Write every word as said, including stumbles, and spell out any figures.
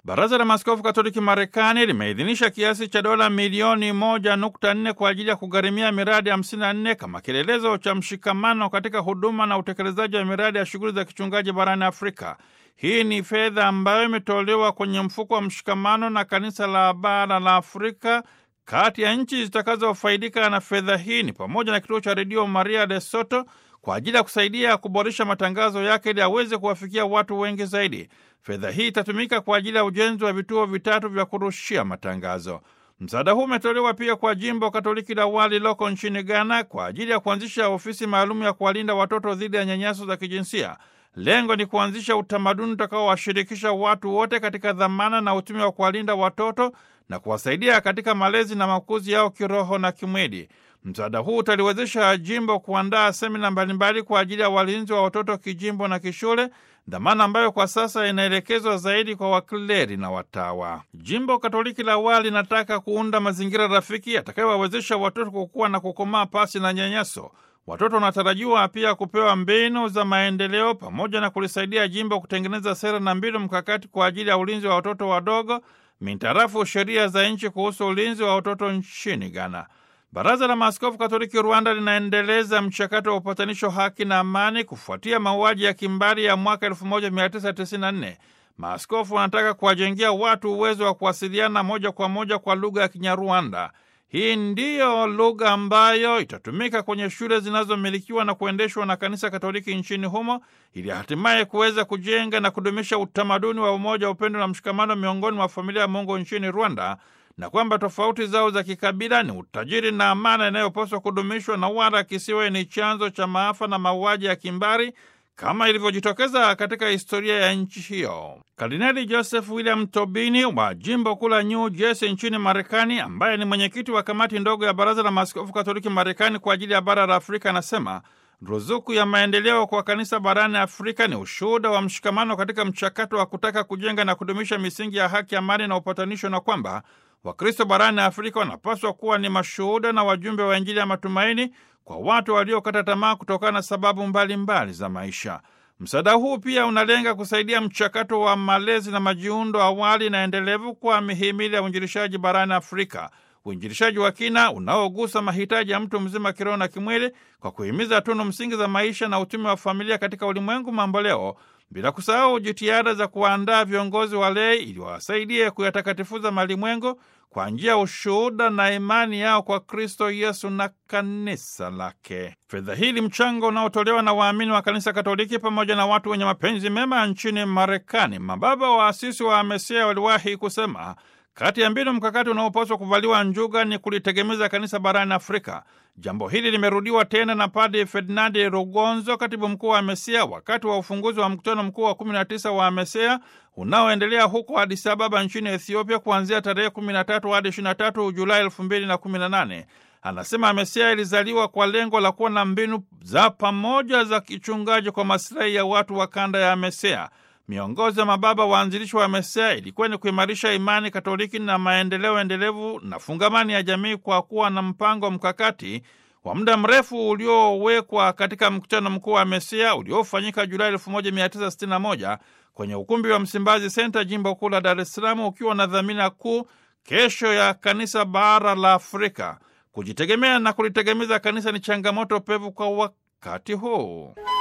Baraza la Maaskofu Katoliki Marekani limeidhinisha kiasi cha dola milioni moja nukta nne kwa ajili ya kugharimia miradi hamsini na nne kama kielelezo cha mshikamano katika huduma na utekelezaji wa miradi ya shughuli za kichungaji barani Afrika. Hii ni fedha ambayo imetolewa kwenye mfuko wa mshikamano na kanisa la bara la Afrika. Kati ya nchi zitakazofaidika na fedha hii ni pamoja na kituo cha redio Maria de Soto kwa ajili ya kusaidia kuboresha matangazo yake ili aweze kuwafikia watu wengi zaidi. Fedha hii itatumika kwa ajili ya ujenzi wa vituo vitatu vya kurushia matangazo. Msaada huu umetolewa pia kwa jimbo Katoliki la Waliloko nchini Ghana kwa ajili ya kuanzisha ofisi maalum ya kuwalinda watoto dhidi ya nyanyaso za kijinsia. Lengo ni kuanzisha utamaduni utakaowashirikisha watu wote katika dhamana na utume wa kuwalinda watoto na kuwasaidia katika malezi na makuzi yao kiroho na kimwili. Msaada huu utaliwezesha jimbo kuandaa semina mbalimbali kwa ajili ya walinzi wa watoto kijimbo na kishule, dhamana ambayo kwa sasa inaelekezwa zaidi kwa wakleri na watawa. Jimbo Katoliki la Wa linataka kuunda mazingira rafiki yatakayowawezesha watoto kukua na kukomaa pasi na nyanyaso. Watoto wanatarajiwa pia kupewa mbinu za maendeleo pamoja na kulisaidia jimbo kutengeneza sera na mbinu mkakati kwa ajili ya ulinzi wa watoto wadogo mintarafu sheria za nchi kuhusu ulinzi wa watoto nchini Ghana. Baraza la Maaskofu Katoliki Rwanda linaendeleza mchakato wa upatanisho, haki na amani kufuatia mauaji ya kimbari ya mwaka elfu moja mia tisa tisini na nne. Maaskofu wanataka kuwajengea watu uwezo wa kuwasiliana moja kwa moja kwa lugha ya Kinyarwanda. Hii ndiyo lugha ambayo itatumika kwenye shule zinazomilikiwa na kuendeshwa na Kanisa Katoliki nchini humo ili hatimaye kuweza kujenga na kudumisha utamaduni wa umoja, upendo na mshikamano miongoni mwa familia ya Mungu nchini Rwanda, na kwamba tofauti zao za kikabila ni utajiri na amana inayopaswa kudumishwa na wala kisiwe ni chanzo cha maafa na mauaji ya kimbari kama ilivyojitokeza katika historia ya nchi hiyo. Kardinali Joseph William Tobini wa jimbo kuu la New Jersey nchini Marekani, ambaye ni mwenyekiti wa kamati ndogo ya Baraza la Maaskofu Katoliki Marekani kwa ajili ya bara la Afrika, anasema ruzuku ya maendeleo kwa kanisa barani Afrika ni ushuhuda wa mshikamano katika mchakato wa kutaka kujenga na kudumisha misingi ya haki, amani na upatanisho, na kwamba Wakristo barani Afrika wanapaswa kuwa ni mashuhuda na wajumbe wa Injili ya matumaini kwa watu waliokata tamaa kutokana na sababu mbalimbali mbali za maisha. Msaada huu pia unalenga kusaidia mchakato wa malezi na majiundo awali na endelevu kwa mihimili ya uinjilishaji barani Afrika, uinjilishaji wa kina unaogusa mahitaji ya mtu mzima kiroho na kimwili, kwa kuhimiza tunu msingi za maisha na utume wa familia katika ulimwengu mamboleo, bila kusahau jitihada za kuandaa viongozi walei ili wasaidie kuyatakatifuza malimwengu kwa njia ya ushuhuda na imani yao kwa Kristo Yesu na kanisa lake. Fedha hili, mchango unaotolewa na waamini wa Kanisa Katoliki pamoja na watu wenye mapenzi mema nchini Marekani. Mababa waasisi wa Amesia waliwahi kusema kati ya mbinu mkakati unaopaswa kuvaliwa njuga ni kulitegemeza kanisa barani Afrika. Jambo hili limerudiwa tena na Padre Ferdinand Rugonzo, katibu mkuu wa Amesia, wakati wa ufunguzi wa mkutano mkuu wa kumi na tisa wa Amesia unaoendelea huko Addis Ababa nchini Ethiopia kuanzia tarehe kumi na tatu hadi ishirini na tatu Julai elfu mbili na kumi na nane. Anasema Amesia ilizaliwa kwa lengo la kuwa na mbinu za pamoja za kichungaji kwa maslahi ya watu wa kanda ya Amesia. Miongozo ya mababa waanzilishi wa Amesia ilikuwa ni kuimarisha imani Katoliki na maendeleo endelevu na fungamani ya jamii kwa kuwa na mpango mkakati wa muda mrefu uliowekwa katika mkutano mkuu wa Amesia uliofanyika Julai elfu moja mia tisa sitini na moja kwenye ukumbi wa Msimbazi Center, jimbo kuu la Dar es Salaam, ukiwa na dhamira kuu kesho ya kanisa bara la Afrika. Kujitegemea na kulitegemeza kanisa ni changamoto pevu kwa wakati huu.